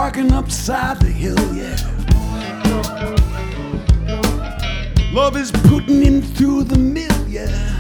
barking upside the hill, yeah. Love is putting him through the mill, yeah.